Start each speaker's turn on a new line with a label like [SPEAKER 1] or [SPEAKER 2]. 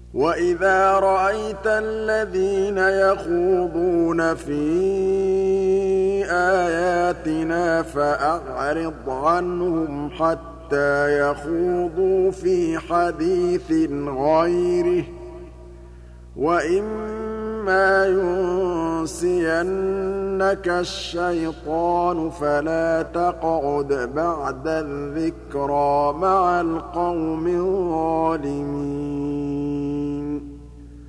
[SPEAKER 1] وَإِذَا رَأَيْتَ الَّذِينَ يَخُوضُونَ فِي آيَاتِنَا فَأَعْرِضْ عَنْهُمْ حَتَّىٰ يَخُوضُوا فِي حَدِيثٍ غَيْرِهِ ۚ وَإِمَّا يُنسِيَنَّكَ الشَّيْطَانُ فَلَا تَقْعُدْ بَعْدَ الذِّكْرَىٰ مَعَ الْقَوْمِ الظَّالِمِينَ